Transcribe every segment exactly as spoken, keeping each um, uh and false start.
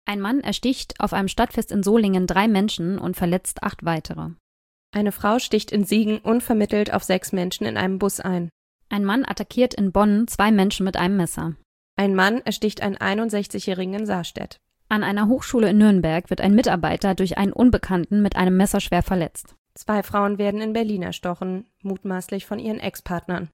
Ein Mann ersticht auf einem Stadtfest in Solingen drei Menschen und verletzt acht weitere. Eine Frau sticht in Siegen unvermittelt auf sechs Menschen in einem Bus ein. Ein Mann attackiert in Bonn zwei Menschen mit einem Messer. Ein Mann ersticht einen einundsechzigjährigen in Sarstedt. An einer Hochschule in Nürnberg wird ein Mitarbeiter durch einen Unbekannten mit einem Messer schwer verletzt. Zwei Frauen werden in Berlin erstochen, mutmaßlich von ihren Ex-Partnern.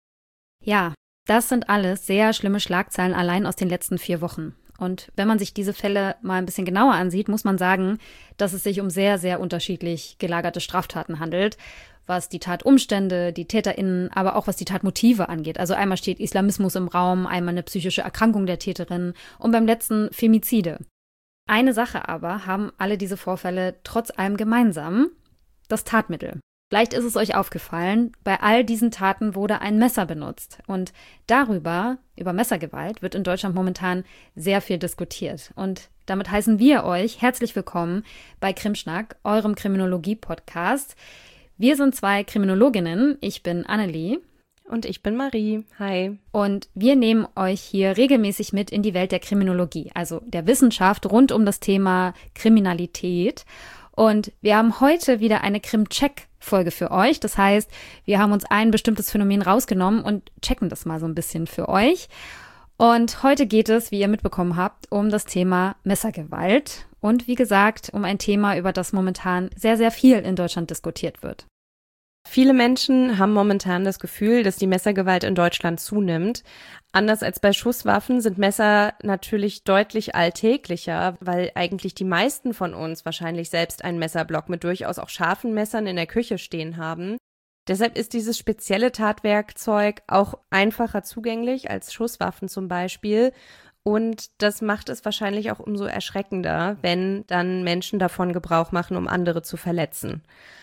Ja, das sind alles sehr schlimme Schlagzeilen allein aus den letzten vier Wochen. Und wenn man sich diese Fälle mal ein bisschen genauer ansieht, muss man sagen, dass es sich um sehr, sehr unterschiedlich gelagerte Straftaten handelt, was die Tatumstände, die TäterInnen, aber auch was die Tatmotive angeht. Also einmal steht Islamismus im Raum, einmal eine psychische Erkrankung der Täterin und beim letzten Femizide. Eine Sache aber haben alle diese Vorfälle trotz allem gemeinsam: das Tatmittel. Vielleicht ist es euch aufgefallen, bei all diesen Taten wurde ein Messer benutzt. Und darüber, über Messergewalt, wird in Deutschland momentan sehr viel diskutiert. Und damit heißen wir euch herzlich willkommen bei Krimschnack, eurem Kriminologie-Podcast. Wir sind zwei Kriminologinnen. Ich bin Annelie. Und ich bin Marie. Hi. Und wir nehmen euch hier regelmäßig mit in die Welt der Kriminologie, also der Wissenschaft rund um das Thema Kriminalität. Und wir haben heute wieder eine Krim-Check-Folge für euch. Das heißt, wir haben uns ein bestimmtes Phänomen rausgenommen und checken das mal so ein bisschen für euch. Und heute geht es, wie ihr mitbekommen habt, um das Thema Messergewalt. Und wie gesagt, um ein Thema, über das momentan sehr, sehr viel in Deutschland diskutiert wird. Viele Menschen haben momentan das Gefühl, dass die Messergewalt in Deutschland zunimmt. Anders als bei Schusswaffen sind Messer natürlich deutlich alltäglicher, weil eigentlich die meisten von uns wahrscheinlich selbst einen Messerblock mit durchaus auch scharfen Messern in der Küche stehen haben. Deshalb ist dieses spezielle Tatwerkzeug auch einfacher zugänglich als Schusswaffen zum Beispiel. Und das macht es wahrscheinlich auch umso erschreckender, wenn dann Menschen davon Gebrauch machen, um andere zu verletzen.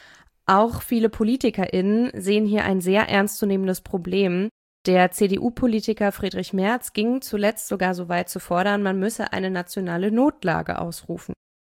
Auch viele PolitikerInnen sehen hier ein sehr ernstzunehmendes Problem. Der C D U-Politiker Friedrich Merz ging zuletzt sogar so weit zu fordern, man müsse eine nationale Notlage ausrufen.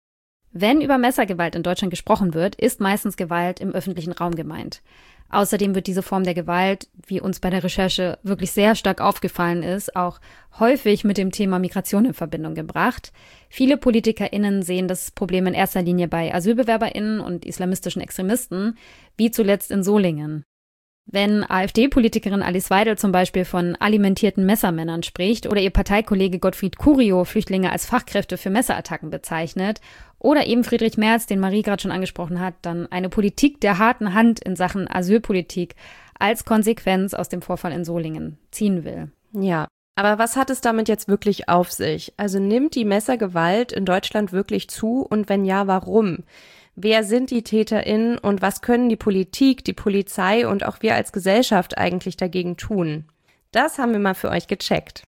Wenn über Messergewalt in Deutschland gesprochen wird, ist meistens Gewalt im öffentlichen Raum gemeint. Außerdem wird diese Form der Gewalt, wie uns bei der Recherche wirklich sehr stark aufgefallen ist, auch häufig mit dem Thema Migration in Verbindung gebracht. Viele PolitikerInnen sehen das Problem in erster Linie bei AsylbewerberInnen und islamistischen Extremisten, wie zuletzt in Solingen. Wenn AfD-Politikerin Alice Weidel zum Beispiel von alimentierten Messermännern spricht oder ihr Parteikollege Gottfried Curio Flüchtlinge als Fachkräfte für Messerattacken bezeichnet oder eben Friedrich Merz, den Marie gerade schon angesprochen hat, dann eine Politik der harten Hand in Sachen Asylpolitik als Konsequenz aus dem Vorfall in Solingen ziehen will. Ja, aber was hat es damit jetzt wirklich auf sich? Also nimmt die Messergewalt in Deutschland wirklich zu und wenn ja, warum? Wer sind die TäterInnen und was können die Politik, die Polizei und auch wir als Gesellschaft eigentlich dagegen tun? Das haben wir mal für euch gecheckt.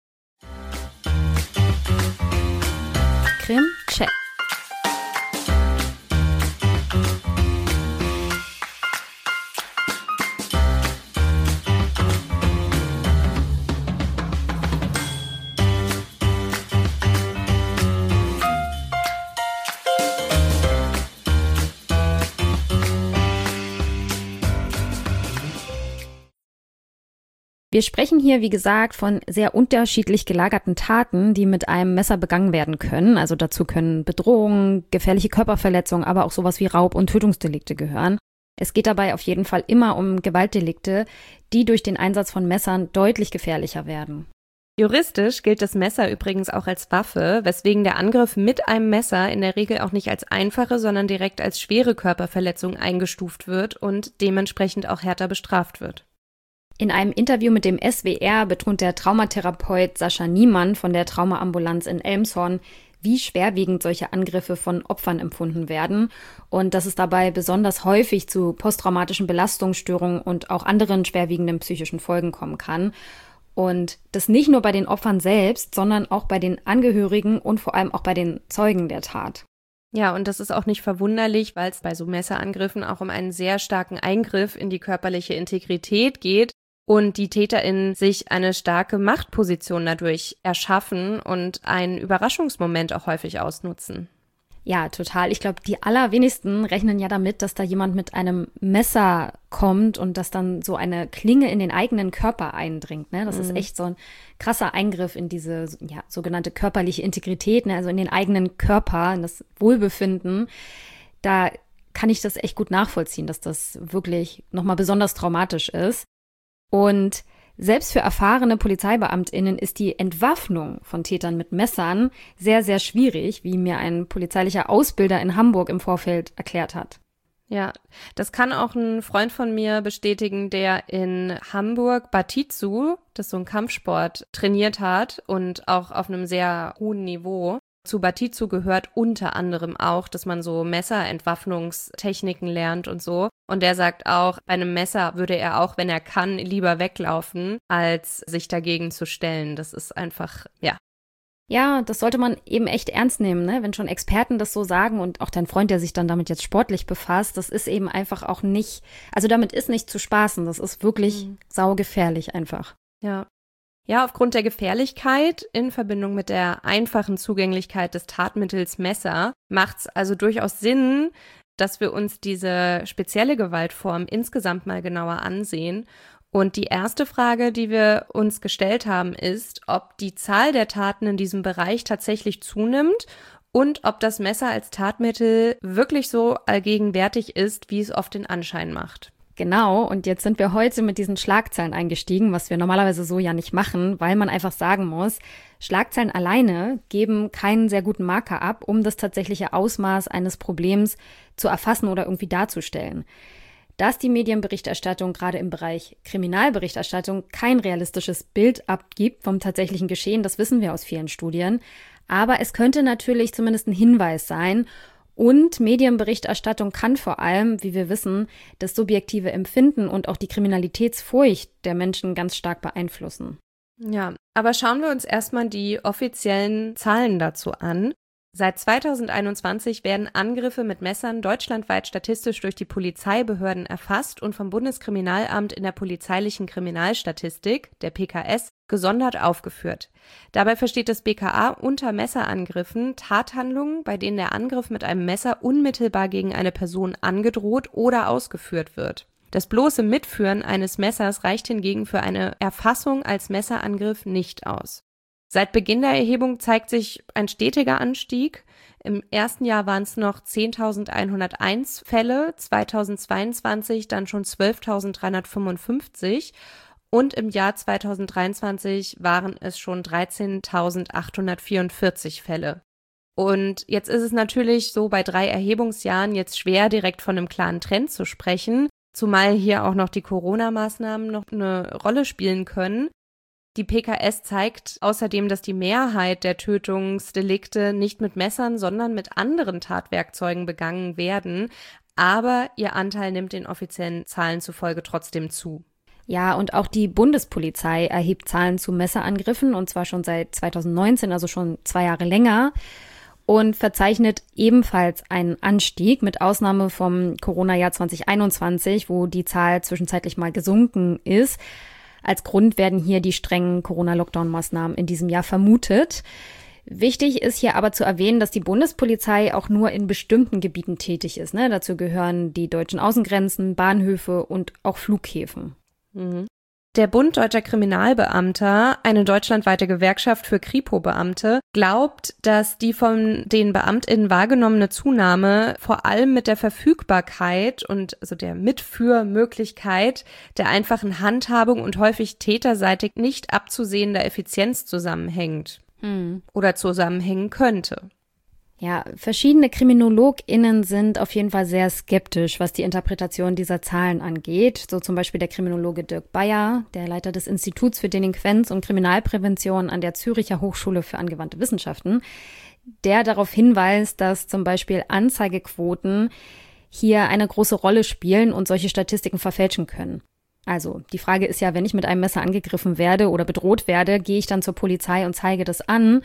Krim-Check. Wir sprechen hier, wie gesagt, von sehr unterschiedlich gelagerten Taten, die mit einem Messer begangen werden können. Also dazu können Bedrohungen, gefährliche Körperverletzungen, aber auch sowas wie Raub- und Tötungsdelikte gehören. Es geht dabei auf jeden Fall immer um Gewaltdelikte, die durch den Einsatz von Messern deutlich gefährlicher werden. Juristisch gilt das Messer übrigens auch als Waffe, weswegen der Angriff mit einem Messer in der Regel auch nicht als einfache, sondern direkt als schwere Körperverletzung eingestuft wird und dementsprechend auch härter bestraft wird. In einem Interview mit dem S W R betont der Traumatherapeut Sascha Niemann von der Traumaambulanz in Elmshorn, wie schwerwiegend solche Angriffe von Opfern empfunden werden und dass es dabei besonders häufig zu posttraumatischen Belastungsstörungen und auch anderen schwerwiegenden psychischen Folgen kommen kann. Und das nicht nur bei den Opfern selbst, sondern auch bei den Angehörigen und vor allem auch bei den Zeugen der Tat. Ja, und das ist auch nicht verwunderlich, weil es bei so Messerangriffen auch um einen sehr starken Eingriff in die körperliche Integrität geht. Und die TäterInnen sich eine starke Machtposition dadurch erschaffen und einen Überraschungsmoment auch häufig ausnutzen. Ja, total. Ich glaube, die allerwenigsten rechnen ja damit, dass da jemand mit einem Messer kommt und dass dann so eine Klinge in den eigenen Körper eindringt. Ne? Das mhm. ist echt so ein krasser Eingriff in diese ja, sogenannte körperliche Integrität, ne? Also in den eigenen Körper, in das Wohlbefinden. Da kann ich das echt gut nachvollziehen, dass das wirklich nochmal besonders traumatisch ist. Und selbst für erfahrene PolizeibeamtInnen ist die Entwaffnung von Tätern mit Messern sehr, sehr schwierig, wie mir ein polizeilicher Ausbilder in Hamburg im Vorfeld erklärt hat. Ja, das kann auch ein Freund von mir bestätigen, der in Hamburg Batitsu, das ist so ein Kampfsport, trainiert hat und auch auf einem sehr hohen Niveau. Zu Batitsu gehört unter anderem auch, dass man so Messerentwaffnungstechniken lernt und so. Und der sagt auch, bei einem Messer würde er auch, wenn er kann, lieber weglaufen, als sich dagegen zu stellen. Das ist einfach, ja. Ja, das sollte man eben echt ernst nehmen, ne? Wenn schon Experten das so sagen und auch dein Freund, der sich dann damit jetzt sportlich befasst, das ist eben einfach auch nicht, also damit ist nicht zu spaßen. Das ist wirklich mhm. saugefährlich einfach. Ja. Ja, aufgrund der Gefährlichkeit in Verbindung mit der einfachen Zugänglichkeit des Tatmittels Messer macht es also durchaus Sinn, dass wir uns diese spezielle Gewaltform insgesamt mal genauer ansehen. Und die erste Frage, die wir uns gestellt haben, ist, ob die Zahl der Taten in diesem Bereich tatsächlich zunimmt und ob das Messer als Tatmittel wirklich so allgegenwärtig ist, wie es oft den Anschein macht. Genau, und jetzt sind wir heute mit diesen Schlagzeilen eingestiegen, was wir normalerweise so ja nicht machen, weil man einfach sagen muss, Schlagzeilen alleine geben keinen sehr guten Marker ab, um das tatsächliche Ausmaß eines Problems zu erfassen oder irgendwie darzustellen. Dass die Medienberichterstattung gerade im Bereich Kriminalberichterstattung kein realistisches Bild abgibt vom tatsächlichen Geschehen, das wissen wir aus vielen Studien. Aber es könnte natürlich zumindest ein Hinweis sein. Und Medienberichterstattung kann vor allem, wie wir wissen, das subjektive Empfinden und auch die Kriminalitätsfurcht der Menschen ganz stark beeinflussen. Ja, aber schauen wir uns erstmal die offiziellen Zahlen dazu an. Seit zweitausendeinundzwanzig werden Angriffe mit Messern deutschlandweit statistisch durch die Polizeibehörden erfasst und vom Bundeskriminalamt in der polizeilichen Kriminalstatistik, der P K S, gesondert aufgeführt. Dabei versteht das B K A unter Messerangriffen Tathandlungen, bei denen der Angriff mit einem Messer unmittelbar gegen eine Person angedroht oder ausgeführt wird. Das bloße Mitführen eines Messers reicht hingegen für eine Erfassung als Messerangriff nicht aus. Seit Beginn der Erhebung zeigt sich ein stetiger Anstieg. Im ersten Jahr waren es noch zehntausendeinhunderteins Fälle, zweitausendzweiundzwanzig dann schon zwölftausenddreihundertfünfundfünfzig und im Jahr zweitausenddreiundzwanzig waren es schon dreizehntausendachthundertvierundvierzig Fälle. Und jetzt ist es natürlich so bei drei Erhebungsjahren jetzt schwer, direkt von einem klaren Trend zu sprechen, zumal hier auch noch die Corona-Maßnahmen noch eine Rolle spielen können. Die P K S zeigt außerdem, dass die Mehrheit der Tötungsdelikte nicht mit Messern, sondern mit anderen Tatwerkzeugen begangen werden. Aber ihr Anteil nimmt den offiziellen Zahlen zufolge trotzdem zu. Ja, und auch die Bundespolizei erhebt Zahlen zu Messerangriffen, und zwar schon seit zweitausendneunzehn, also schon zwei Jahre länger, und verzeichnet ebenfalls einen Anstieg, mit Ausnahme vom Corona-Jahr zweitausendeinundzwanzig, wo die Zahl zwischenzeitlich mal gesunken ist. Als Grund werden hier die strengen Corona-Lockdown-Maßnahmen in diesem Jahr vermutet. Wichtig ist hier aber zu erwähnen, dass die Bundespolizei auch nur in bestimmten Gebieten tätig ist. Ne? Dazu gehören die deutschen Außengrenzen, Bahnhöfe und auch Flughäfen. Mhm. Der Bund Deutscher Kriminalbeamter, eine deutschlandweite Gewerkschaft für Kripo-Beamte, glaubt, dass die von den BeamtInnen wahrgenommene Zunahme vor allem mit der Verfügbarkeit und also der Mitführmöglichkeit der einfachen Handhabung und häufig täterseitig nicht abzusehender Effizienz zusammenhängt hm. oder zusammenhängen könnte. Ja, verschiedene KriminologInnen sind auf jeden Fall sehr skeptisch, was die Interpretation dieser Zahlen angeht. So zum Beispiel der Kriminologe Dirk Bayer, der Leiter des Instituts für Delinquenz und Kriminalprävention an der Züricher Hochschule für angewandte Wissenschaften, der darauf hinweist, dass zum Beispiel Anzeigequoten hier eine große Rolle spielen und solche Statistiken verfälschen können. Also die Frage ist ja, wenn ich mit einem Messer angegriffen werde oder bedroht werde, gehe ich dann zur Polizei und zeige das an?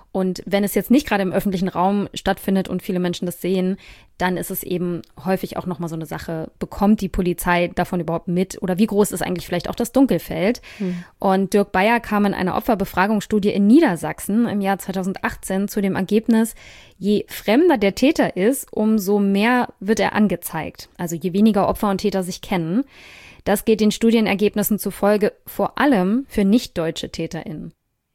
Und wenn es jetzt nicht gerade im öffentlichen Raum stattfindet und viele Menschen das sehen, dann ist es eben häufig auch nochmal so eine Sache, bekommt die Polizei davon überhaupt mit oder wie groß ist eigentlich vielleicht auch das Dunkelfeld? Hm. Und Dirk Bayer kam in einer Opferbefragungsstudie in Niedersachsen im Jahr zweitausendachtzehn zu dem Ergebnis, je fremder der Täter ist, umso mehr wird er angezeigt. Also je weniger Opfer und Täter sich kennen. Das gilt den Studienergebnissen zufolge vor allem für nicht-deutsche TäterInnen.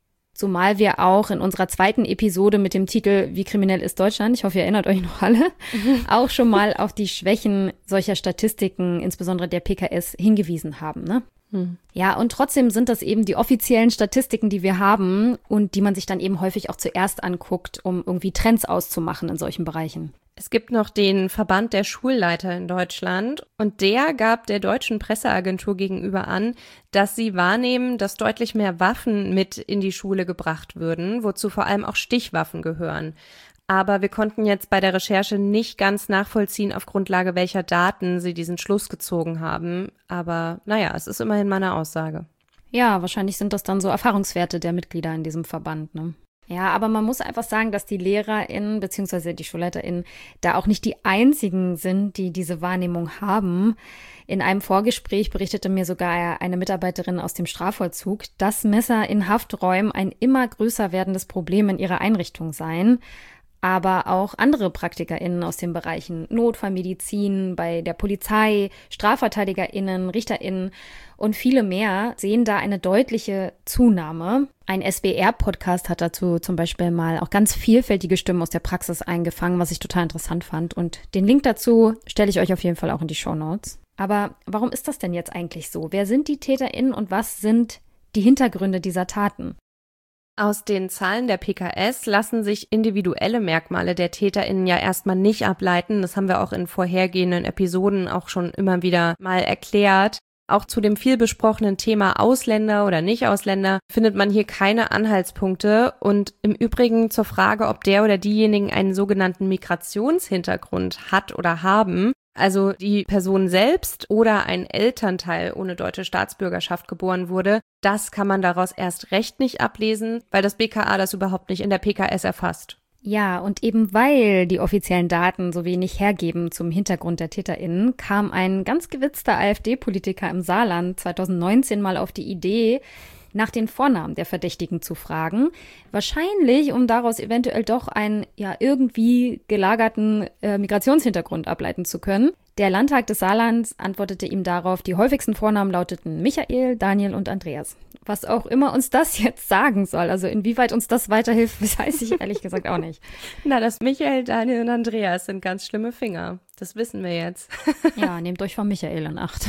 Zumal wir auch in unserer zweiten Episode mit dem Titel Wie kriminell ist Deutschland, ich hoffe, ihr erinnert euch noch alle, mhm. auch schon mal auf die Schwächen solcher Statistiken, insbesondere der P K S, hingewiesen haben, ne? Mhm. Ja, und trotzdem sind das eben die offiziellen Statistiken, die wir haben und die man sich dann eben häufig auch zuerst anguckt, um irgendwie Trends auszumachen in solchen Bereichen. Es gibt noch den Verband der Schulleiter in Deutschland und der gab der deutschen Presseagentur gegenüber an, dass sie wahrnehmen, dass deutlich mehr Waffen mit in die Schule gebracht würden, wozu vor allem auch Stichwaffen gehören. Aber wir konnten jetzt bei der Recherche nicht ganz nachvollziehen, auf Grundlage welcher Daten sie diesen Schluss gezogen haben. Aber naja, es ist immerhin mal eine Aussage. Ja, wahrscheinlich sind das dann so Erfahrungswerte der Mitglieder in diesem Verband, ne? Ja, aber man muss einfach sagen, dass die LehrerInnen bzw. die SchulleiterInnen da auch nicht die einzigen sind, die diese Wahrnehmung haben. In einem Vorgespräch berichtete mir sogar eine Mitarbeiterin aus dem Strafvollzug, dass Messer in Hafträumen ein immer größer werdendes Problem in ihrer Einrichtung seien. Aber auch andere PraktikerInnen aus den Bereichen Notfallmedizin, bei der Polizei, StrafverteidigerInnen, RichterInnen und viele mehr sehen da eine deutliche Zunahme. Ein S W R-Podcast hat dazu zum Beispiel mal auch ganz vielfältige Stimmen aus der Praxis eingefangen, was ich total interessant fand. Und den Link dazu stelle ich euch auf jeden Fall auch in die Shownotes. Aber warum ist das denn jetzt eigentlich so? Wer sind die TäterInnen und was sind die Hintergründe dieser Taten? Aus den Zahlen der P K S lassen sich individuelle Merkmale der TäterInnen ja erstmal nicht ableiten. Das haben wir auch in vorhergehenden Episoden auch schon immer wieder mal erklärt. Auch zu dem viel besprochenen Thema Ausländer oder Nicht-Ausländer findet man hier keine Anhaltspunkte. Und im Übrigen zur Frage, ob der oder diejenigen einen sogenannten Migrationshintergrund hat oder haben, also die Person selbst oder ein Elternteil ohne deutsche Staatsbürgerschaft geboren wurde, das kann man daraus erst recht nicht ablesen, weil das B K A das überhaupt nicht in der P K S erfasst. Ja, und eben weil die offiziellen Daten so wenig hergeben zum Hintergrund der TäterInnen, kam ein ganz gewitzter AfD-Politiker im Saarland zweitausendneunzehn mal auf die Idee, nach den Vornamen der Verdächtigen zu fragen. Wahrscheinlich, um daraus eventuell doch einen ja irgendwie gelagerten äh, Migrationshintergrund ableiten zu können. Der Landtag des Saarlands antwortete ihm darauf, die häufigsten Vornamen lauteten Michael, Daniel und Andreas. Was auch immer uns das jetzt sagen soll, also inwieweit uns das weiterhilft, weiß ich ehrlich gesagt auch nicht. Na, das Michael, Daniel und Andreas sind ganz schlimme Finger. Das wissen wir jetzt. Ja, nehmt euch von Michael in Acht.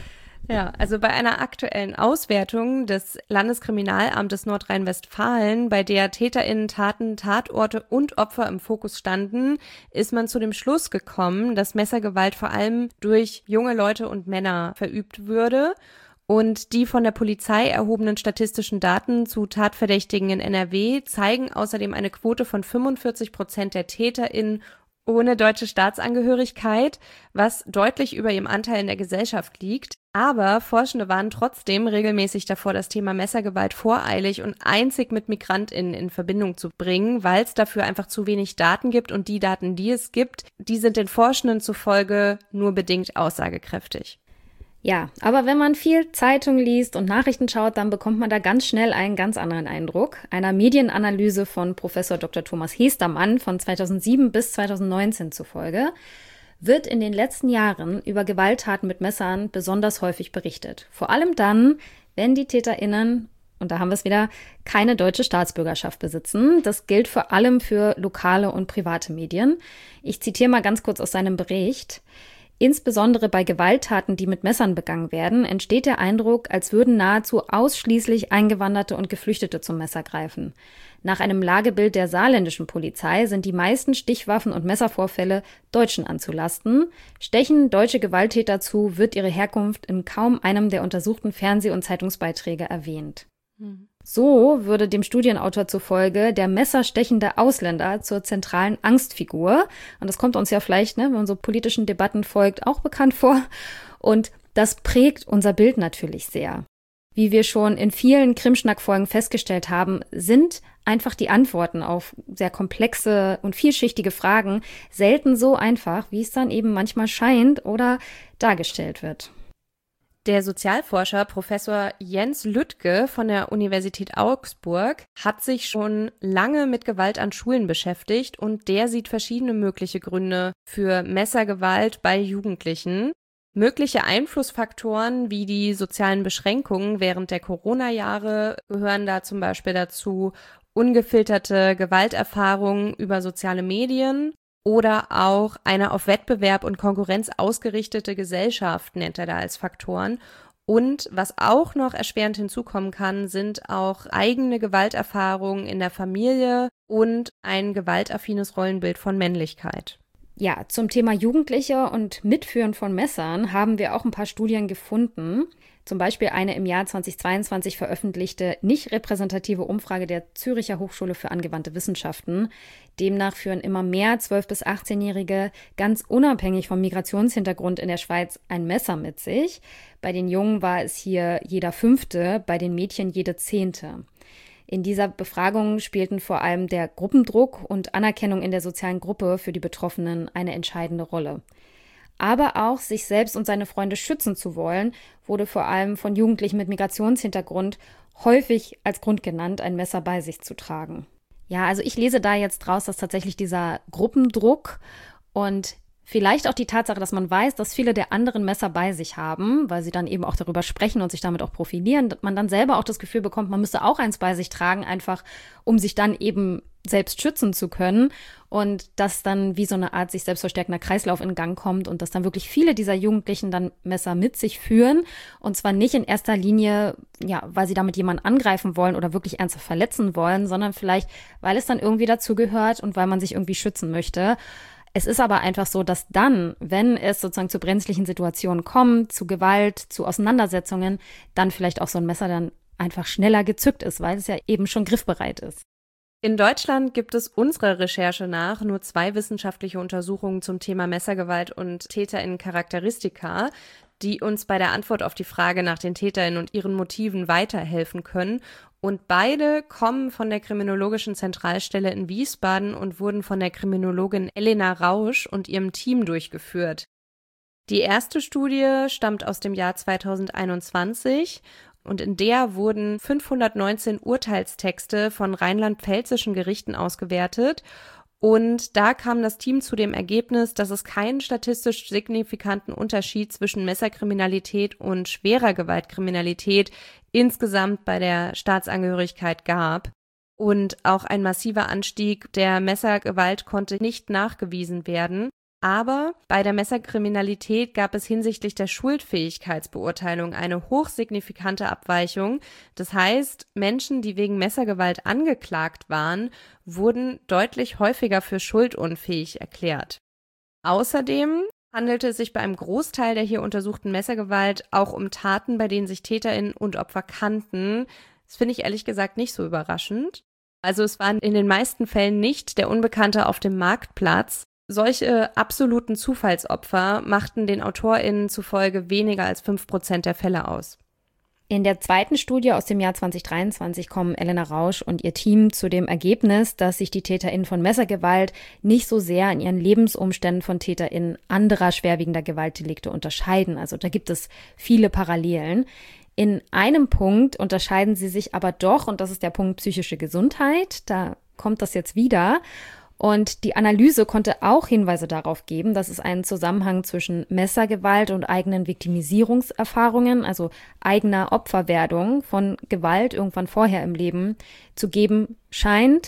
Ja, also bei einer aktuellen Auswertung des Landeskriminalamtes Nordrhein-Westfalen, bei der TäterInnen Taten, Tatorte und Opfer im Fokus standen, ist man zu dem Schluss gekommen, dass Messergewalt vor allem durch junge Leute und Männer verübt würde. Und die von der Polizei erhobenen statistischen Daten zu Tatverdächtigen in N R W zeigen außerdem eine Quote von fünfundvierzig Prozent der TäterInnen ohne deutsche Staatsangehörigkeit, was deutlich über ihrem Anteil in der Gesellschaft liegt. Aber Forschende warnen trotzdem regelmäßig davor, das Thema Messergewalt voreilig und einzig mit MigrantInnen in Verbindung zu bringen, weil es dafür einfach zu wenig Daten gibt und die Daten, die es gibt, die sind den Forschenden zufolge nur bedingt aussagekräftig. Ja, aber wenn man viel Zeitung liest und Nachrichten schaut, dann bekommt man da ganz schnell einen ganz anderen Eindruck. Einer Medienanalyse von Professor Doktor Thomas Hestermann von zweitausendsieben bis zweitausendneunzehn zufolge wird in den letzten Jahren über Gewalttaten mit Messern besonders häufig berichtet. Vor allem dann, wenn die TäterInnen, und da haben wir es wieder, keine deutsche Staatsbürgerschaft besitzen. Das gilt vor allem für lokale und private Medien. Ich zitiere mal ganz kurz aus seinem Bericht. Insbesondere bei Gewalttaten, die mit Messern begangen werden, entsteht der Eindruck, als würden nahezu ausschließlich Eingewanderte und Geflüchtete zum Messer greifen. Nach einem Lagebild der saarländischen Polizei sind die meisten Stichwaffen- und Messervorfälle Deutschen anzulasten. Stechen deutsche Gewalttäter zu, wird ihre Herkunft in kaum einem der untersuchten Fernseh- und Zeitungsbeiträge erwähnt. Hm. So würde dem Studienautor zufolge der messerstechende Ausländer zur zentralen Angstfigur. Und das kommt uns ja vielleicht, ne, wenn man so politischen Debatten folgt, auch bekannt vor. Und das prägt unser Bild natürlich sehr. Wie wir schon in vielen Krimschnack-Folgen festgestellt haben, sind einfach die Antworten auf sehr komplexe und vielschichtige Fragen selten so einfach, wie es dann eben manchmal scheint oder dargestellt wird. Der Sozialforscher Professor Jens Lüttke von der Universität Augsburg hat sich schon lange mit Gewalt an Schulen beschäftigt und der sieht verschiedene mögliche Gründe für Messergewalt bei Jugendlichen. Mögliche Einflussfaktoren wie die sozialen Beschränkungen während der Corona-Jahre gehören da zum Beispiel dazu, ungefilterte Gewalterfahrungen über soziale Medien oder auch eine auf Wettbewerb und Konkurrenz ausgerichtete Gesellschaft nennt er da als Faktoren. Und was auch noch erschwerend hinzukommen kann, sind auch eigene Gewalterfahrungen in der Familie und ein gewaltaffines Rollenbild von Männlichkeit. Ja, zum Thema Jugendliche und Mitführen von Messern haben wir auch ein paar Studien gefunden. Zum Beispiel eine im Jahr zweitausendzweiundzwanzig veröffentlichte nicht repräsentative Umfrage der Züricher Hochschule für angewandte Wissenschaften. Demnach führen immer mehr zwölf- bis achtzehnjährige ganz unabhängig vom Migrationshintergrund in der Schweiz ein Messer mit sich. Bei den Jungen war es hier jeder Fünfte, bei den Mädchen jede Zehnte. In dieser Befragung spielten vor allem der Gruppendruck und Anerkennung in der sozialen Gruppe für die Betroffenen eine entscheidende Rolle. Aber auch sich selbst und seine Freunde schützen zu wollen, wurde vor allem von Jugendlichen mit Migrationshintergrund häufig als Grund genannt, ein Messer bei sich zu tragen. Ja, also ich lese da jetzt draus, dass tatsächlich dieser Gruppendruck und vielleicht auch die Tatsache, dass man weiß, dass viele der anderen Messer bei sich haben, weil sie dann eben auch darüber sprechen und sich damit auch profilieren, dass man dann selber auch das Gefühl bekommt, man müsste auch eins bei sich tragen, einfach um sich dann eben selbst schützen zu können und dass dann wie so eine Art sich selbst verstärkender Kreislauf in Gang kommt und dass dann wirklich viele dieser Jugendlichen dann Messer mit sich führen und zwar nicht in erster Linie, ja, weil sie damit jemanden angreifen wollen oder wirklich ernsthaft verletzen wollen, sondern vielleicht, weil es dann irgendwie dazugehört und weil man sich irgendwie schützen möchte. Es ist aber einfach so, dass dann, wenn es sozusagen zu brenzlichen Situationen kommt, zu Gewalt, zu Auseinandersetzungen, dann vielleicht auch so ein Messer dann einfach schneller gezückt ist, weil es ja eben schon griffbereit ist. In Deutschland gibt es unserer Recherche nach nur zwei wissenschaftliche Untersuchungen zum Thema Messergewalt und TäterInnen-Charakteristika, die uns bei der Antwort auf die Frage nach den TäterInnen und ihren Motiven weiterhelfen können. Und beide kommen von der Kriminologischen Zentralstelle in Wiesbaden und wurden von der Kriminologin Elena Rausch und ihrem Team durchgeführt. Die erste Studie stammt aus dem Jahr zweitausendeinundzwanzig und in der wurden fünfhundertneunzehn Urteilstexte von rheinland-pfälzischen Gerichten ausgewertet. Und da kam das Team zu dem Ergebnis, dass es keinen statistisch signifikanten Unterschied zwischen Messerkriminalität und schwerer Gewaltkriminalität insgesamt bei der Staatsangehörigkeit gab. Und auch ein massiver Anstieg der Messergewalt konnte nicht nachgewiesen werden. Aber bei der Messerkriminalität gab es hinsichtlich der Schuldfähigkeitsbeurteilung eine hochsignifikante Abweichung. Das heißt, Menschen, die wegen Messergewalt angeklagt waren, wurden deutlich häufiger für schuldunfähig erklärt. Außerdem handelte es sich bei einem Großteil der hier untersuchten Messergewalt auch um Taten, bei denen sich TäterInnen und Opfer kannten. Das finde ich ehrlich gesagt nicht so überraschend. Also es waren in den meisten Fällen nicht der Unbekannte auf dem Marktplatz. Solche absoluten Zufallsopfer machten den AutorInnen zufolge weniger als fünf Prozent der Fälle aus. In der zweiten Studie aus dem Jahr zweitausenddreiundzwanzig kommen Elena Rausch und ihr Team zu dem Ergebnis, dass sich die TäterInnen von Messergewalt nicht so sehr in ihren Lebensumständen von TäterInnen anderer schwerwiegender Gewaltdelikte unterscheiden. Also da gibt es viele Parallelen. In einem Punkt unterscheiden sie sich aber doch, und das ist der Punkt psychische Gesundheit. Da kommt das jetzt wieder. Und die Analyse konnte auch Hinweise darauf geben, dass es einen Zusammenhang zwischen Messergewalt und eigenen Viktimisierungserfahrungen, also eigener Opferwerdung von Gewalt irgendwann vorher im Leben zu geben scheint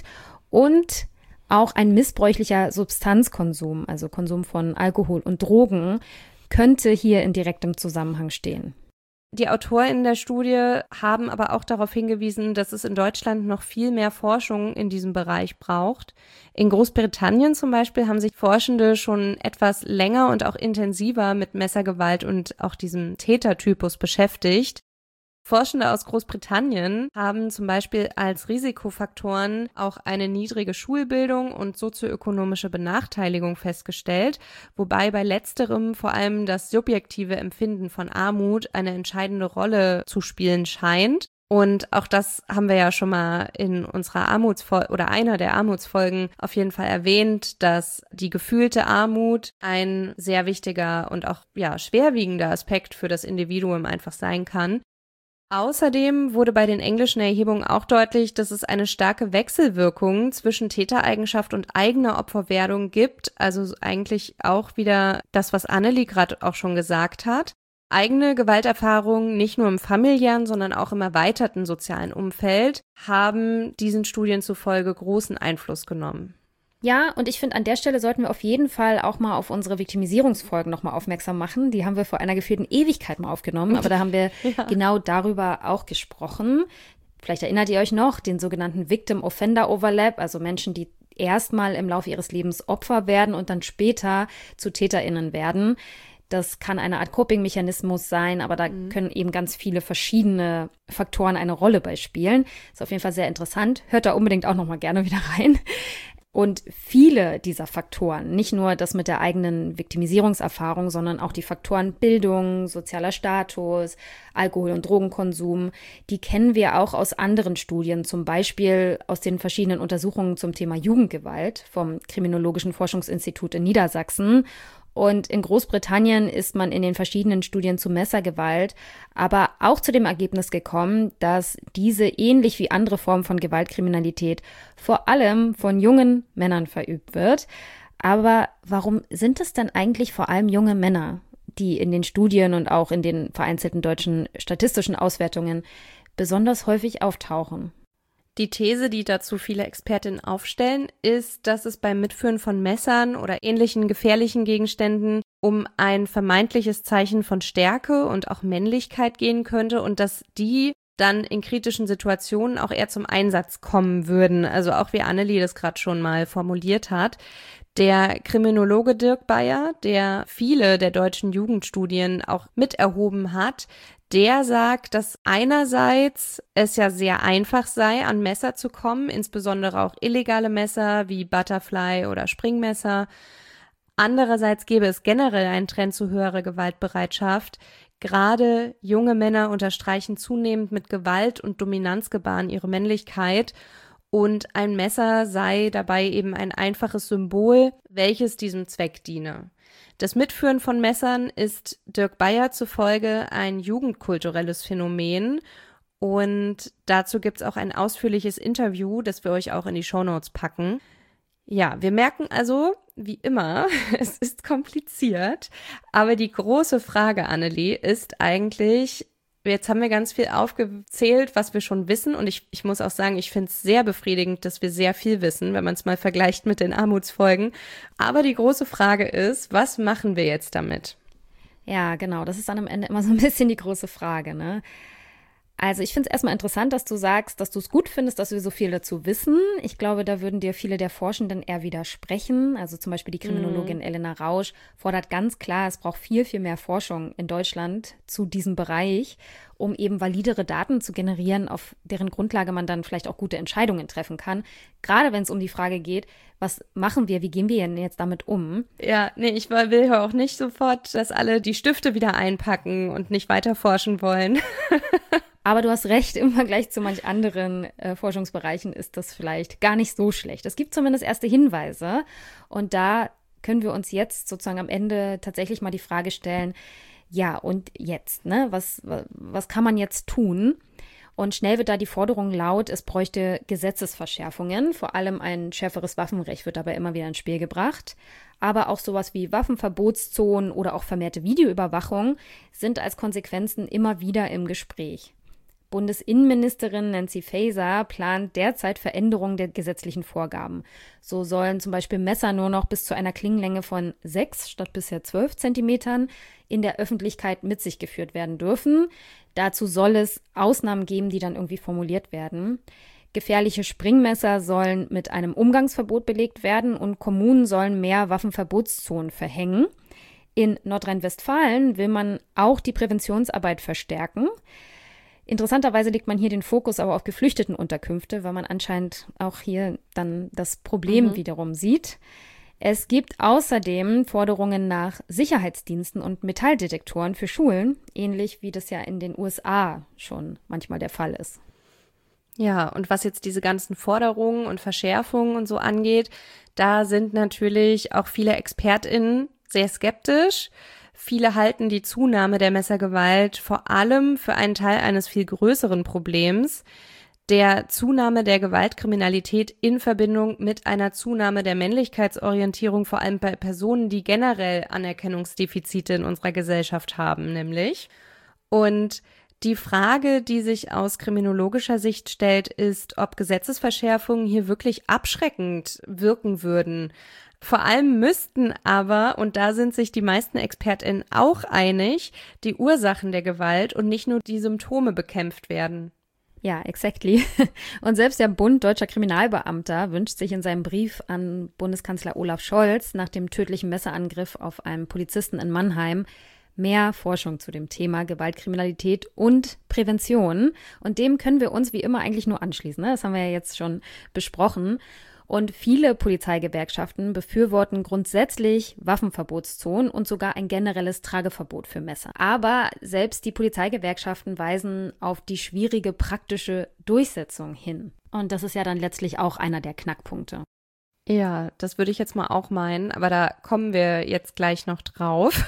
und auch ein missbräuchlicher Substanzkonsum, also Konsum von Alkohol und Drogen, könnte hier in direktem Zusammenhang stehen. Die AutorInnen der Studie haben aber auch darauf hingewiesen, dass es in Deutschland noch viel mehr Forschung in diesem Bereich braucht. In Großbritannien zum Beispiel haben sich Forschende schon etwas länger und auch intensiver mit Messergewalt und auch diesem Tätertypus beschäftigt. Forschende aus Großbritannien haben zum Beispiel als Risikofaktoren auch eine niedrige Schulbildung und sozioökonomische Benachteiligung festgestellt, wobei bei letzterem vor allem das subjektive Empfinden von Armut eine entscheidende Rolle zu spielen scheint. Und auch das haben wir ja schon mal in unserer Armutsfolge oder einer der Armutsfolgen auf jeden Fall erwähnt, dass die gefühlte Armut ein sehr wichtiger und auch ja schwerwiegender Aspekt für das Individuum einfach sein kann. Außerdem wurde bei den englischen Erhebungen auch deutlich, dass es eine starke Wechselwirkung zwischen Tätereigenschaft und eigener Opferwerdung gibt. Also eigentlich auch wieder das, was Annelie gerade auch schon gesagt hat. Eigene Gewalterfahrungen, nicht nur im familiären, sondern auch im erweiterten sozialen Umfeld, haben diesen Studien zufolge großen Einfluss genommen. Ja, und ich finde, an der Stelle sollten wir auf jeden Fall auch mal auf unsere Viktimisierungsfolgen nochmal aufmerksam machen. Die haben wir vor einer gefühlten Ewigkeit mal aufgenommen, aber da haben wir ja. genau darüber auch gesprochen. Vielleicht erinnert ihr euch noch, den sogenannten Victim-Offender-Overlap, also Menschen, die erstmal im Laufe ihres Lebens Opfer werden und dann später zu TäterInnen werden. Das kann eine Art Coping-Mechanismus sein, aber da mhm. können eben ganz viele verschiedene Faktoren eine Rolle bei spielen. Ist auf jeden Fall sehr interessant. Hört da unbedingt auch nochmal gerne wieder rein. Und viele dieser Faktoren, nicht nur das mit der eigenen Viktimisierungserfahrung, sondern auch die Faktoren Bildung, sozialer Status, Alkohol- und Drogenkonsum, die kennen wir auch aus anderen Studien, zum Beispiel aus den verschiedenen Untersuchungen zum Thema Jugendgewalt vom Kriminologischen Forschungsinstitut in Niedersachsen. Und in Großbritannien ist man in den verschiedenen Studien zu Messergewalt aber auch zu dem Ergebnis gekommen, dass diese ähnlich wie andere Formen von Gewaltkriminalität vor allem von jungen Männern verübt wird. Aber warum sind es denn eigentlich vor allem junge Männer, die in den Studien und auch in den vereinzelten deutschen statistischen Auswertungen besonders häufig auftauchen? Die These, die dazu viele Expertinnen aufstellen, ist, dass es beim Mitführen von Messern oder ähnlichen gefährlichen Gegenständen um ein vermeintliches Zeichen von Stärke und auch Männlichkeit gehen könnte und dass die dann in kritischen Situationen auch eher zum Einsatz kommen würden. Also auch wie Annelie das gerade schon mal formuliert hat. Der Kriminologe Dirk Bayer, der viele der deutschen Jugendstudien auch miterhoben hat, der sagt, dass einerseits es ja sehr einfach sei, an Messer zu kommen, insbesondere auch illegale Messer wie Butterfly oder Springmesser. Andererseits gäbe es generell einen Trend zu höherer Gewaltbereitschaft. Gerade junge Männer unterstreichen zunehmend mit Gewalt und Dominanzgebaren ihre Männlichkeit. Und ein Messer sei dabei eben ein einfaches Symbol, welches diesem Zweck diene. Das Mitführen von Messern ist Dirk Bayer zufolge ein jugendkulturelles Phänomen und dazu gibt es auch ein ausführliches Interview, das wir euch auch in die Shownotes packen. Ja, wir merken also, wie immer, es ist kompliziert, aber die große Frage, Annelie, ist eigentlich, jetzt haben wir ganz viel aufgezählt, was wir schon wissen und ich, ich muss auch sagen, ich finde es sehr befriedigend, dass wir sehr viel wissen, wenn man es mal vergleicht mit den Armutsfolgen. Aber die große Frage ist, was machen wir jetzt damit? Ja, genau, das ist dann am Ende immer so ein bisschen die große Frage, ne? Also ich finde es erstmal interessant, dass du sagst, dass du es gut findest, dass wir so viel dazu wissen. Ich glaube, da würden dir viele der Forschenden eher widersprechen. Also zum Beispiel die Kriminologin mm. Elena Rausch fordert ganz klar, es braucht viel, viel mehr Forschung in Deutschland zu diesem Bereich, um eben validere Daten zu generieren, auf deren Grundlage man dann vielleicht auch gute Entscheidungen treffen kann. Gerade wenn es um die Frage geht, was machen wir, wie gehen wir denn jetzt damit um? Ja, nee, ich will ja auch nicht sofort, dass alle die Stifte wieder einpacken und nicht weiter forschen wollen. Aber du hast recht, im Vergleich zu manch anderen äh, Forschungsbereichen ist das vielleicht gar nicht so schlecht. Es gibt zumindest erste Hinweise und da können wir uns jetzt sozusagen am Ende tatsächlich mal die Frage stellen, ja und jetzt, ne? Was, was kann man jetzt tun? Und schnell wird da die Forderung laut, es bräuchte Gesetzesverschärfungen, vor allem ein schärferes Waffenrecht wird dabei immer wieder ins Spiel gebracht. Aber auch sowas wie Waffenverbotszonen oder auch vermehrte Videoüberwachung sind als Konsequenzen immer wieder im Gespräch. Bundesinnenministerin Nancy Faeser plant derzeit Veränderungen der gesetzlichen Vorgaben. So sollen zum Beispiel Messer nur noch bis zu einer Klingenlänge von sechs statt bisher zwölf Zentimetern in der Öffentlichkeit mit sich geführt werden dürfen. Dazu soll es Ausnahmen geben, die dann irgendwie formuliert werden. Gefährliche Springmesser sollen mit einem Umgangsverbot belegt werden und Kommunen sollen mehr Waffenverbotszonen verhängen. In Nordrhein-Westfalen will man auch die Präventionsarbeit verstärken. Interessanterweise legt man hier den Fokus aber auf Geflüchtetenunterkünfte, weil man anscheinend auch hier dann das Problem mhm. wiederum sieht. Es gibt außerdem Forderungen nach Sicherheitsdiensten und Metalldetektoren für Schulen, ähnlich wie das ja in den U S A schon manchmal der Fall ist. Ja, und was jetzt diese ganzen Forderungen und Verschärfungen und so angeht, da sind natürlich auch viele ExpertInnen sehr skeptisch. Viele halten die Zunahme der Messergewalt vor allem für einen Teil eines viel größeren Problems, der Zunahme der Gewaltkriminalität in Verbindung mit einer Zunahme der Männlichkeitsorientierung, vor allem bei Personen, die generell Anerkennungsdefizite in unserer Gesellschaft haben, nämlich. Und die Frage, die sich aus kriminologischer Sicht stellt, ist, ob Gesetzesverschärfungen hier wirklich abschreckend wirken würden. Vor allem müssten aber, und da sind sich die meisten ExpertInnen auch einig, die Ursachen der Gewalt und nicht nur die Symptome bekämpft werden. Ja, exactly. Und selbst der Bund Deutscher Kriminalbeamter wünscht sich in seinem Brief an Bundeskanzler Olaf Scholz nach dem tödlichen Messerangriff auf einen Polizisten in Mannheim mehr Forschung zu dem Thema Gewaltkriminalität und Prävention. Und dem können wir uns wie immer eigentlich nur anschließen, ne? Das haben wir ja jetzt schon besprochen. Und viele Polizeigewerkschaften befürworten grundsätzlich Waffenverbotszonen und sogar ein generelles Trageverbot für Messer. Aber selbst die Polizeigewerkschaften weisen auf die schwierige praktische Durchsetzung hin. Und das ist ja dann letztlich auch einer der Knackpunkte. Ja, das würde ich jetzt mal auch meinen, aber da kommen wir jetzt gleich noch drauf.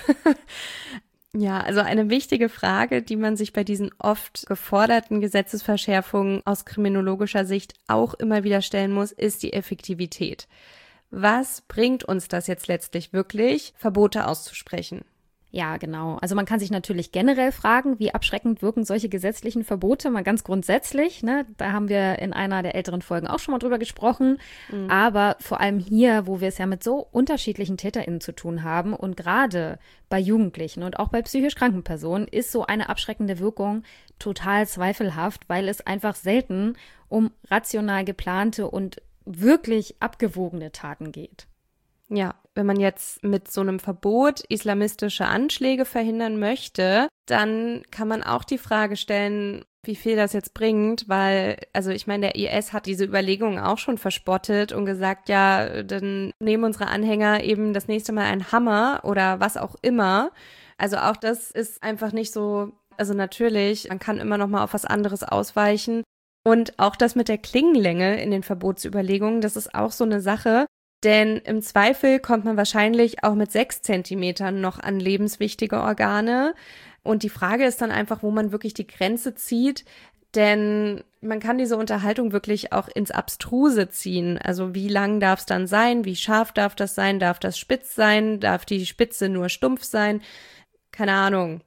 Ja, also eine wichtige Frage, die man sich bei diesen oft geforderten Gesetzesverschärfungen aus kriminologischer Sicht auch immer wieder stellen muss, ist die Effektivität. Was bringt uns das jetzt letztlich wirklich, Verbote auszusprechen? Ja, genau. Also man kann sich natürlich generell fragen, wie abschreckend wirken solche gesetzlichen Verbote, mal ganz grundsätzlich, ne? Da haben wir in einer der älteren Folgen auch schon mal drüber gesprochen. Mhm. Aber vor allem hier, wo wir es ja mit so unterschiedlichen TäterInnen zu tun haben und gerade bei Jugendlichen und auch bei psychisch kranken Personen ist so eine abschreckende Wirkung total zweifelhaft, weil es einfach selten um rational geplante und wirklich abgewogene Taten geht. Ja, wenn man jetzt mit so einem Verbot islamistische Anschläge verhindern möchte, dann kann man auch die Frage stellen, wie viel das jetzt bringt, weil, also ich meine, der I S hat diese Überlegungen auch schon verspottet und gesagt, ja, dann nehmen unsere Anhänger eben das nächste Mal einen Hammer oder was auch immer. Also auch das ist einfach nicht so, also natürlich, man kann immer noch mal auf was anderes ausweichen. Und auch das mit der Klingenlänge in den Verbotsüberlegungen, das ist auch so eine Sache. Denn im Zweifel kommt man wahrscheinlich auch mit sechs Zentimetern noch an lebenswichtige Organe. Und die Frage ist dann einfach, wo man wirklich die Grenze zieht. Denn man kann diese Unterhaltung wirklich auch ins Abstruse ziehen. Also wie lang darf es dann sein? Wie scharf darf das sein? Darf das spitz sein? Darf die Spitze nur stumpf sein? Keine Ahnung.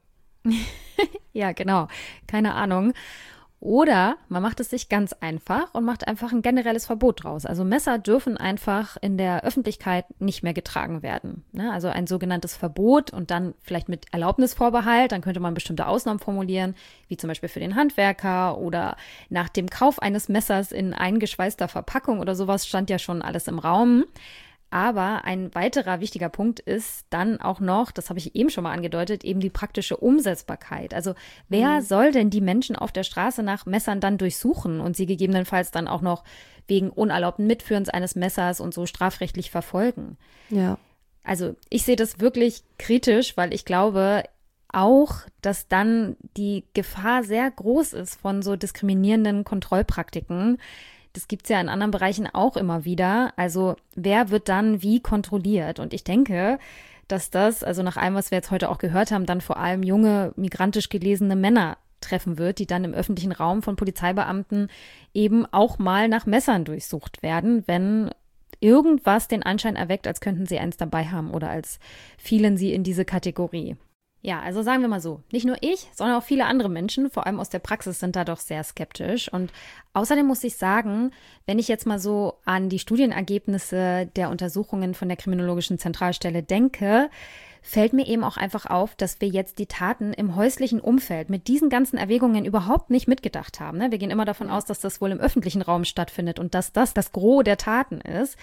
Ja, genau. Keine Ahnung. Oder man macht es sich ganz einfach und macht einfach ein generelles Verbot draus. Also Messer dürfen einfach in der Öffentlichkeit nicht mehr getragen werden. Ne? Also ein sogenanntes Verbot und dann vielleicht mit Erlaubnisvorbehalt. Dann könnte man bestimmte Ausnahmen formulieren, wie zum Beispiel für den Handwerker oder nach dem Kauf eines Messers in eingeschweißter Verpackung oder sowas stand ja schon alles im Raum. Aber ein weiterer wichtiger Punkt ist dann auch noch, das habe ich eben schon mal angedeutet, eben die praktische Umsetzbarkeit. Also wer mhm. soll denn die Menschen auf der Straße nach Messern dann durchsuchen und sie gegebenenfalls dann auch noch wegen unerlaubten Mitführens eines Messers und so strafrechtlich verfolgen? Ja. Also ich sehe das wirklich kritisch, weil ich glaube auch, dass dann die Gefahr sehr groß ist von so diskriminierenden Kontrollpraktiken. Das gibt's ja in anderen Bereichen auch immer wieder. Also wer wird dann wie kontrolliert? Und ich denke, dass das, also nach allem, was wir jetzt heute auch gehört haben, dann vor allem junge, migrantisch gelesene Männer treffen wird, die dann im öffentlichen Raum von Polizeibeamten eben auch mal nach Messern durchsucht werden, wenn irgendwas den Anschein erweckt, als könnten sie eins dabei haben oder als fielen sie in diese Kategorie. Ja, also sagen wir mal so, nicht nur ich, sondern auch viele andere Menschen, vor allem aus der Praxis, sind da doch sehr skeptisch. Und außerdem muss ich sagen, wenn ich jetzt mal so an die Studienergebnisse der Untersuchungen von der Kriminologischen Zentralstelle denke, fällt mir eben auch einfach auf, dass wir jetzt die Taten im häuslichen Umfeld mit diesen ganzen Erwägungen überhaupt nicht mitgedacht haben. Ne? Wir gehen immer davon aus, dass das wohl im öffentlichen Raum stattfindet und dass das das Gros der Taten ist.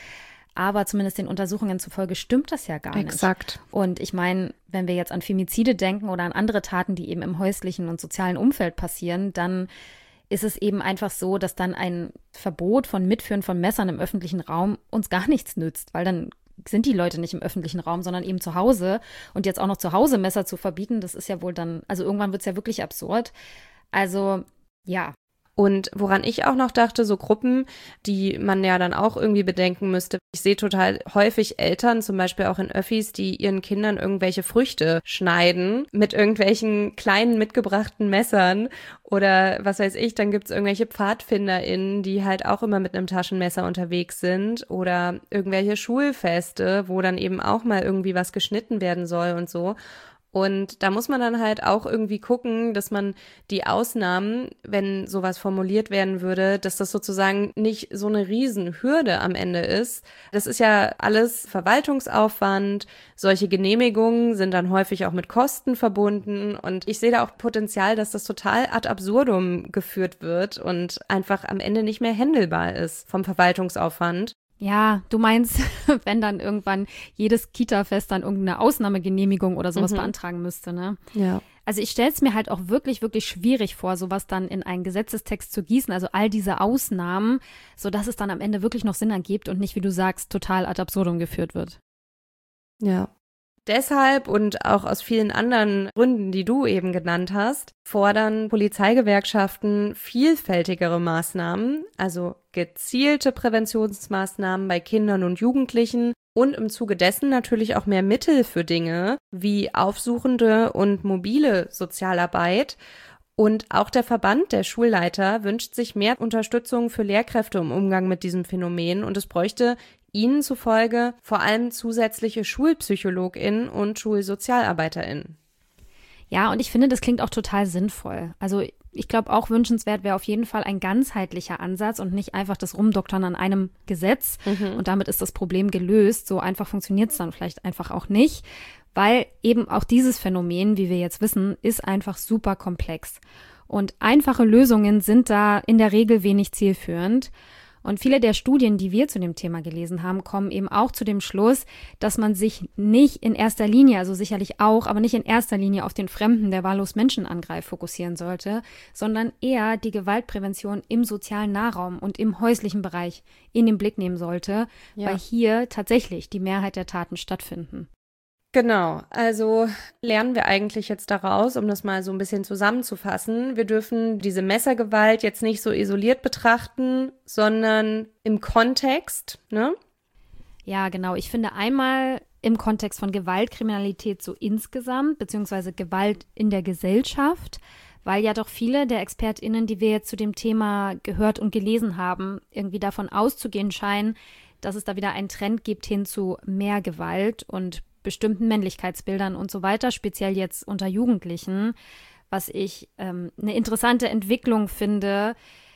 Aber zumindest den Untersuchungen zufolge stimmt das ja gar nicht. Exakt. Und ich meine, wenn wir jetzt an Femizide denken oder an andere Taten, die eben im häuslichen und sozialen Umfeld passieren, dann ist es eben einfach so, dass dann ein Verbot von Mitführen von Messern im öffentlichen Raum uns gar nichts nützt, weil dann sind die Leute nicht im öffentlichen Raum, sondern eben zu Hause. Und jetzt auch noch zu Hause Messer zu verbieten, das ist ja wohl dann, also irgendwann wird es ja wirklich absurd. Also, ja. Und woran ich auch noch dachte, so Gruppen, die man ja dann auch irgendwie bedenken müsste. Ich sehe total häufig Eltern, zum Beispiel auch in Öffis, die ihren Kindern irgendwelche Früchte schneiden mit irgendwelchen kleinen mitgebrachten Messern oder was weiß ich, dann gibt's irgendwelche PfadfinderInnen, die halt auch immer mit einem Taschenmesser unterwegs sind oder irgendwelche Schulfeste, wo dann eben auch mal irgendwie was geschnitten werden soll und so. Und da muss man dann halt auch irgendwie gucken, dass man die Ausnahmen, wenn sowas formuliert werden würde, dass das sozusagen nicht so eine Riesenhürde am Ende ist. Das ist ja alles Verwaltungsaufwand. Solche Genehmigungen sind dann häufig auch mit Kosten verbunden. Und ich sehe da auch Potenzial, dass das total ad absurdum geführt wird und einfach am Ende nicht mehr händelbar ist vom Verwaltungsaufwand. Ja, du meinst, wenn dann irgendwann jedes Kita-Fest dann irgendeine Ausnahmegenehmigung oder sowas mhm. beantragen müsste, ne? Ja. Also ich stelle es mir halt auch wirklich, wirklich schwierig vor, sowas dann in einen Gesetzestext zu gießen, also all diese Ausnahmen, sodass es dann am Ende wirklich noch Sinn ergibt und nicht, wie du sagst, total ad absurdum geführt wird. Ja. Deshalb und auch aus vielen anderen Gründen, die du eben genannt hast, fordern Polizeigewerkschaften vielfältigere Maßnahmen, also gezielte Präventionsmaßnahmen bei Kindern und Jugendlichen und im Zuge dessen natürlich auch mehr Mittel für Dinge wie aufsuchende und mobile Sozialarbeit. Und auch der Verband der Schulleiter wünscht sich mehr Unterstützung für Lehrkräfte im Umgang mit diesem Phänomen und es bräuchte ihnen zufolge vor allem zusätzliche SchulpsychologInnen und SchulsozialarbeiterInnen. Ja, und ich finde, das klingt auch total sinnvoll. Also ich glaube auch wünschenswert wäre auf jeden Fall ein ganzheitlicher Ansatz und nicht einfach das Rumdoktern an einem Gesetz mhm. und damit ist das Problem gelöst. So einfach funktioniert es dann vielleicht einfach auch nicht, weil eben auch dieses Phänomen, wie wir jetzt wissen, ist einfach super komplex. Und einfache Lösungen sind da in der Regel wenig zielführend. Und viele der Studien, die wir zu dem Thema gelesen haben, kommen eben auch zu dem Schluss, dass man sich nicht in erster Linie, also sicherlich auch, aber nicht in erster Linie auf den Fremden, der wahllos Menschen angreift, fokussieren sollte, sondern eher die Gewaltprävention im sozialen Nahraum und im häuslichen Bereich in den Blick nehmen sollte, ja. weil hier tatsächlich die Mehrheit der Taten stattfinden. Genau, also lernen wir eigentlich jetzt daraus, um das mal so ein bisschen zusammenzufassen, wir dürfen diese Messergewalt jetzt nicht so isoliert betrachten, sondern im Kontext, ne? Ja, genau. Ich finde einmal im Kontext von Gewaltkriminalität so insgesamt, beziehungsweise Gewalt in der Gesellschaft, weil ja doch viele der ExpertInnen, die wir jetzt zu dem Thema gehört und gelesen haben, irgendwie davon auszugehen scheinen, dass es da wieder einen Trend gibt hin zu mehr Gewalt und bestimmten Männlichkeitsbildern und so weiter, speziell jetzt unter Jugendlichen, was ich ähm, eine interessante Entwicklung finde,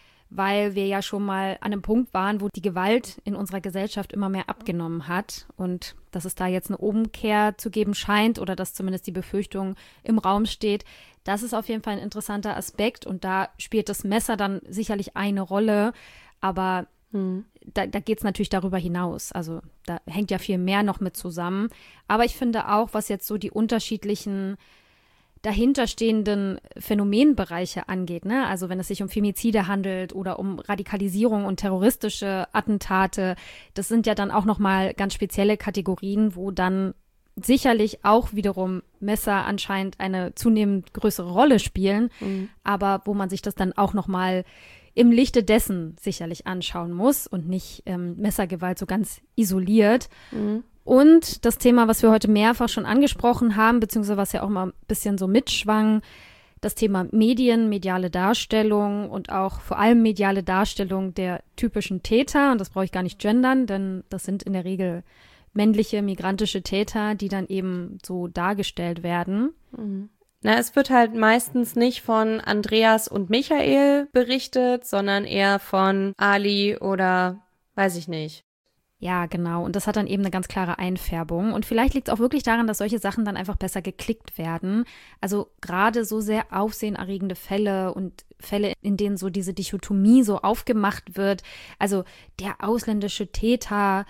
weil wir ja schon mal an einem Punkt waren, wo die Gewalt in unserer Gesellschaft immer mehr abgenommen hat und dass es da jetzt eine Umkehr zu geben scheint oder dass zumindest die Befürchtung im Raum steht. Das ist auf jeden Fall ein interessanter Aspekt und da spielt das Messer dann sicherlich eine Rolle, aber hm. Da, da geht es natürlich darüber hinaus. Also da hängt ja viel mehr noch mit zusammen. Aber ich finde auch, was jetzt so die unterschiedlichen dahinterstehenden Phänomenbereiche angeht, ne? Also wenn es sich um Femizide handelt oder um Radikalisierung und terroristische Attentate, das sind ja dann auch nochmal ganz spezielle Kategorien, wo dann sicherlich auch wiederum Messer anscheinend eine zunehmend größere Rolle spielen, mhm. aber wo man sich das dann auch nochmal im Lichte dessen sicherlich anschauen muss und nicht ähm, Messergewalt so ganz isoliert. Mhm. Und das Thema, was wir heute mehrfach schon angesprochen haben, beziehungsweise was ja auch mal ein bisschen so mitschwang, das Thema Medien, mediale Darstellung und auch vor allem mediale Darstellung der typischen Täter. Und das brauche ich gar nicht gendern, denn das sind in der Regel männliche, migrantische Täter, die dann eben so dargestellt werden. Mhm. Na, es wird halt meistens nicht von Andreas und Michael berichtet, sondern eher von Ali oder weiß ich nicht. Ja, genau. Und das hat dann eben eine ganz klare Einfärbung. Und vielleicht liegt es auch wirklich daran, dass solche Sachen dann einfach besser geklickt werden. Also gerade so sehr aufsehenerregende Fälle und Fälle, in denen so diese Dichotomie so aufgemacht wird. Also der ausländische Täter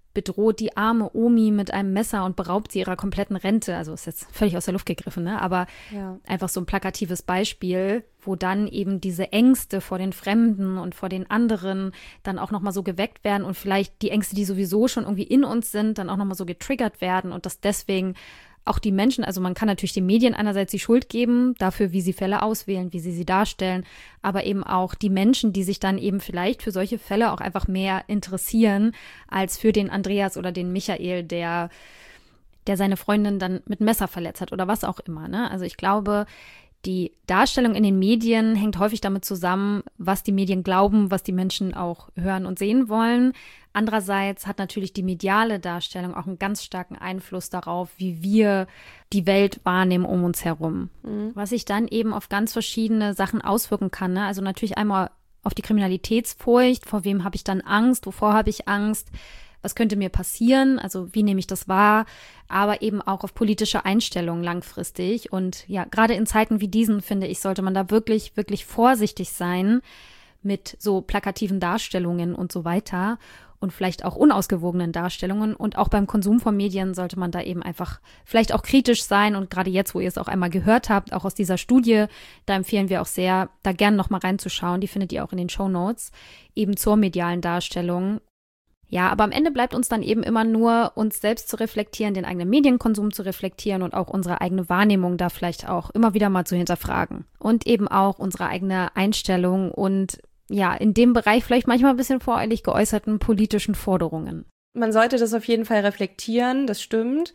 bedroht die arme Omi mit einem Messer und beraubt sie ihrer kompletten Rente. Also ist jetzt völlig aus der Luft gegriffen, ne? Aber ja. Einfach so ein plakatives Beispiel, wo dann eben diese Ängste vor den Fremden und vor den anderen dann auch nochmal so geweckt werden und vielleicht die Ängste, die sowieso schon irgendwie in uns sind, dann auch nochmal so getriggert werden und dass deswegen auch die Menschen, also man kann natürlich den Medien einerseits die Schuld geben dafür, wie sie Fälle auswählen, wie sie sie darstellen, aber eben auch die Menschen, die sich dann eben vielleicht für solche Fälle auch einfach mehr interessieren, als für den Andreas oder den Michael, der, der seine Freundin dann mit Messer verletzt hat oder was auch immer, ne? Also ich glaube, die Darstellung in den Medien hängt häufig damit zusammen, was die Medien glauben, was die Menschen auch hören und sehen wollen. Andererseits hat natürlich die mediale Darstellung auch einen ganz starken Einfluss darauf, wie wir die Welt wahrnehmen um uns herum. Mhm. Was sich dann eben auf ganz verschiedene Sachen auswirken kann, ne? Also natürlich einmal auf die Kriminalitätsfurcht, vor wem habe ich dann Angst, wovor habe ich Angst, was könnte mir passieren, also wie nehme ich das wahr, aber eben auch auf politische Einstellungen langfristig. Und ja, gerade in Zeiten wie diesen, finde ich, sollte man da wirklich, wirklich vorsichtig sein mit so plakativen Darstellungen und so weiter und vielleicht auch unausgewogenen Darstellungen. Und auch beim Konsum von Medien sollte man da eben einfach vielleicht auch kritisch sein. Und gerade jetzt, wo ihr es auch einmal gehört habt, auch aus dieser Studie, da empfehlen wir auch sehr, da gerne nochmal reinzuschauen. Die findet ihr auch in den Shownotes, eben zur medialen Darstellung. Ja, aber am Ende bleibt uns dann eben immer nur, uns selbst zu reflektieren, den eigenen Medienkonsum zu reflektieren und auch unsere eigene Wahrnehmung da vielleicht auch immer wieder mal zu hinterfragen. Und eben auch unsere eigene Einstellung und ja, in dem Bereich vielleicht manchmal ein bisschen voreilig geäußerten politischen Forderungen. Man sollte das auf jeden Fall reflektieren, das stimmt.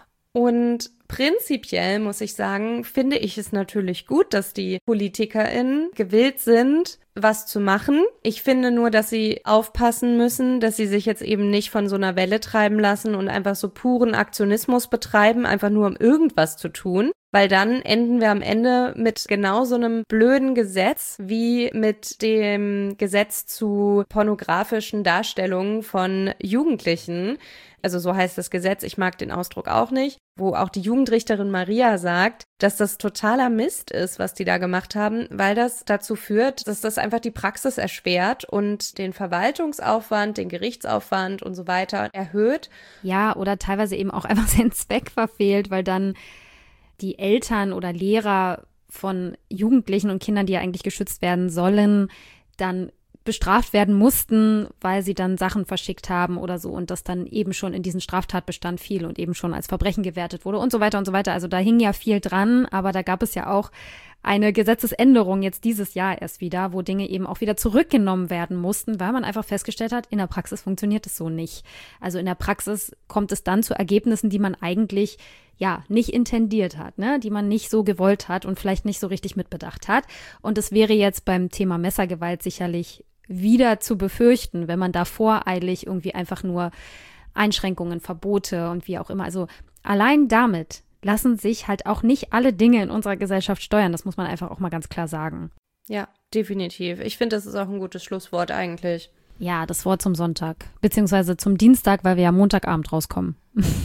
Und prinzipiell muss ich sagen, finde ich es natürlich gut, dass die PolitikerInnen gewillt sind, was zu machen. Ich finde nur, dass sie aufpassen müssen, dass sie sich jetzt eben nicht von so einer Welle treiben lassen und einfach so puren Aktionismus betreiben, einfach nur um irgendwas zu tun. Weil dann enden wir am Ende mit genau so einem blöden Gesetz wie mit dem Gesetz zu pornografischen Darstellungen von Jugendlichen. Also so heißt das Gesetz, ich mag den Ausdruck auch nicht, wo auch die Jugendrichterin Maria sagt, dass das totaler Mist ist, was die da gemacht haben, weil das dazu führt, dass das einfach die Praxis erschwert und den Verwaltungsaufwand, den Gerichtsaufwand und so weiter erhöht. Ja, oder teilweise eben auch einfach seinen Zweck verfehlt, weil dann die Eltern oder Lehrer von Jugendlichen und Kindern, die ja eigentlich geschützt werden sollen, dann bestraft werden mussten, weil sie dann Sachen verschickt haben oder so und das dann eben schon in diesen Straftatbestand fiel und eben schon als Verbrechen gewertet wurde und so weiter und so weiter. Also da hing ja viel dran, aber da gab es ja auch eine Gesetzesänderung jetzt dieses Jahr erst wieder, wo Dinge eben auch wieder zurückgenommen werden mussten, weil man einfach festgestellt hat, in der Praxis funktioniert es so nicht. Also in der Praxis kommt es dann zu Ergebnissen, die man eigentlich ja nicht intendiert hat, ne, die man nicht so gewollt hat und vielleicht nicht so richtig mitbedacht hat. Und es wäre jetzt beim Thema Messergewalt sicherlich wieder zu befürchten, wenn man da voreilig irgendwie einfach nur Einschränkungen, Verbote und wie auch immer. Also allein damit lassen sich halt auch nicht alle Dinge in unserer Gesellschaft steuern. Das muss man einfach auch mal ganz klar sagen. Ja, definitiv. Ich finde, das ist auch ein gutes Schlusswort eigentlich. Ja, das Wort zum Sonntag, beziehungsweise zum Dienstag, weil wir ja Montagabend rauskommen.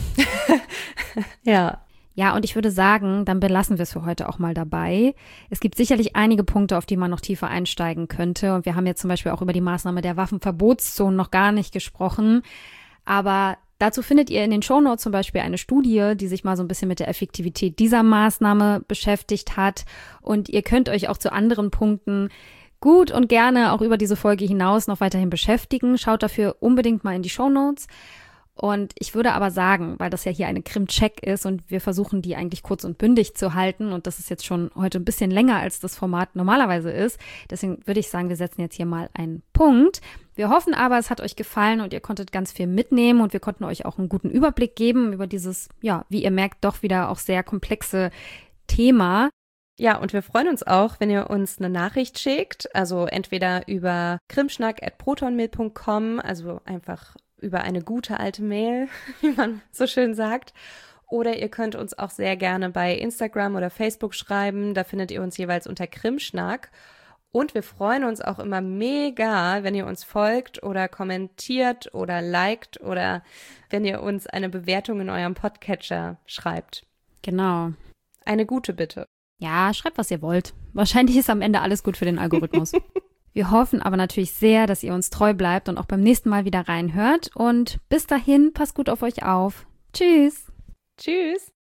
Ja. Ja, und ich würde sagen, dann belassen wir es für heute auch mal dabei. Es gibt sicherlich einige Punkte, auf die man noch tiefer einsteigen könnte. Und wir haben jetzt zum Beispiel auch über die Maßnahme der Waffenverbotszonen noch gar nicht gesprochen. Aber dazu findet ihr in den Shownotes zum Beispiel eine Studie, die sich mal so ein bisschen mit der Effektivität dieser Maßnahme beschäftigt hat. Und ihr könnt euch auch zu anderen Punkten gut und gerne auch über diese Folge hinaus noch weiterhin beschäftigen. Schaut dafür unbedingt mal in die Shownotes. Und ich würde aber sagen, weil das ja hier eine Krim-Check ist und wir versuchen, die eigentlich kurz und bündig zu halten und das ist jetzt schon heute ein bisschen länger, als das Format normalerweise ist. Deswegen würde ich sagen, wir setzen jetzt hier mal einen Punkt. Wir hoffen aber, es hat euch gefallen und ihr konntet ganz viel mitnehmen und wir konnten euch auch einen guten Überblick geben über dieses, ja, wie ihr merkt, doch wieder auch sehr komplexe Thema. Ja, und wir freuen uns auch, wenn ihr uns eine Nachricht schickt, also entweder über krimschnack at protonmail punkt com, also einfach über eine gute alte Mail, wie man so schön sagt. Oder ihr könnt uns auch sehr gerne bei Instagram oder Facebook schreiben. Da findet ihr uns jeweils unter Krimschnack. Und wir freuen uns auch immer mega, wenn ihr uns folgt oder kommentiert oder liked oder wenn ihr uns eine Bewertung in eurem Podcatcher schreibt. Genau. Eine gute bitte. Ja, schreibt, was ihr wollt. Wahrscheinlich ist am Ende alles gut für den Algorithmus. Wir hoffen aber natürlich sehr, dass ihr uns treu bleibt und auch beim nächsten Mal wieder reinhört. Und bis dahin, passt gut auf euch auf. Tschüss. Tschüss.